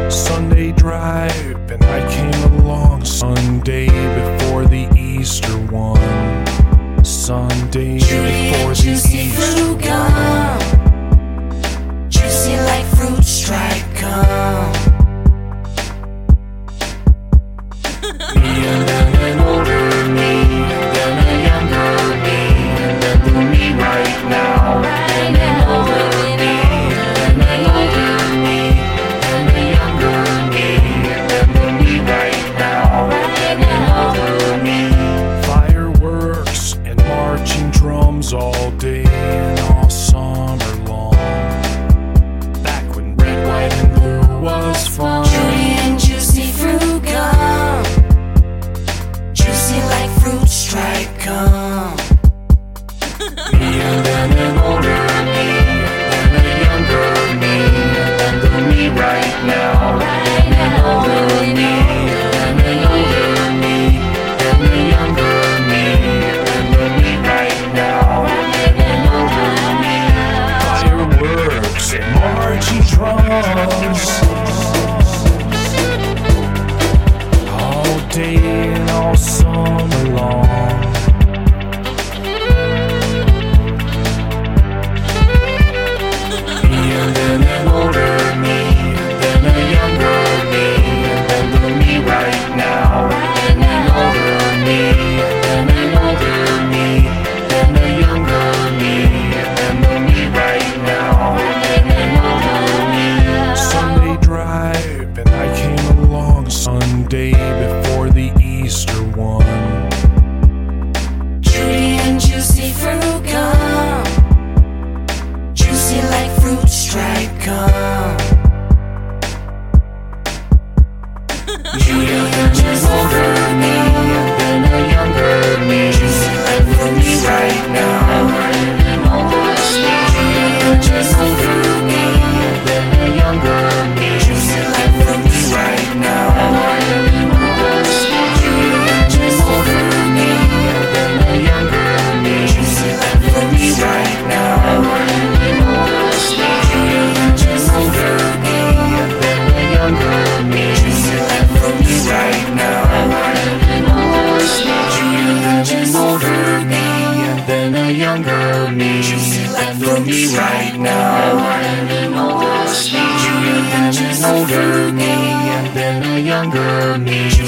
Sunday drive, and I came along Sunday before the Easter one. Sunday before the Easter gum, juicy like fruit stripe gum. Me and then an older me, and then a younger me, and then the me right now, and then an older me, and then an older me, and a younger me, and then the me right now, and then an older me. Fireworks and marching drums all day and all summer long. Back when red, white, and blue was fun. Chewy and juicy fruit gum, juicy like fruit stripe gum. Me and then an older me, and then a younger me, and then the me right now, and then an older me, and then an older me, and a younger me, and the me right now, and then an older me. Fireworks and marching drums all day and all summer long. And then an older me, then a younger me, and then the me right now, and an older me, then an older me, then a younger me, and then the me right now, and an older me. Sunday drive, and I came along Sunday before the Easter one. Chewy and juicy fruit gum, juicy like fruit stripe gum. Me and an older me, and then a younger me, Juicy like and the fruit me stripe right now, and an older me, and an older me, and then a younger me, juicy like and the fruit me stripe right now, and an older me, and an older me, and then a younger me, juicy like and the fruit me stripe right now, and an older me, and an older me, and then a younger me, juicy like fruit me stripe. right now, and an older me, and then a younger me, Juicy like and the me fruit right now, and an older me, and an older me, and then a younger me.